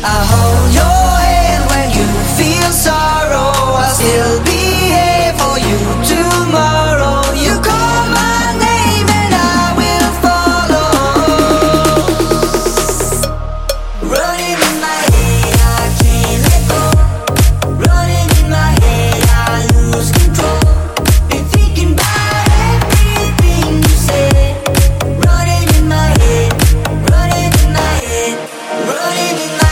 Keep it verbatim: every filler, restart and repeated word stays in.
I'll hold your hand when you feel sorrow. I'll still be here for you tomorrow. You call my name and I will follow. Running in my head, I can't let go. Running in my head, I lose control. Been thinking about everything you said. Running in my head, running in my head, running in my head.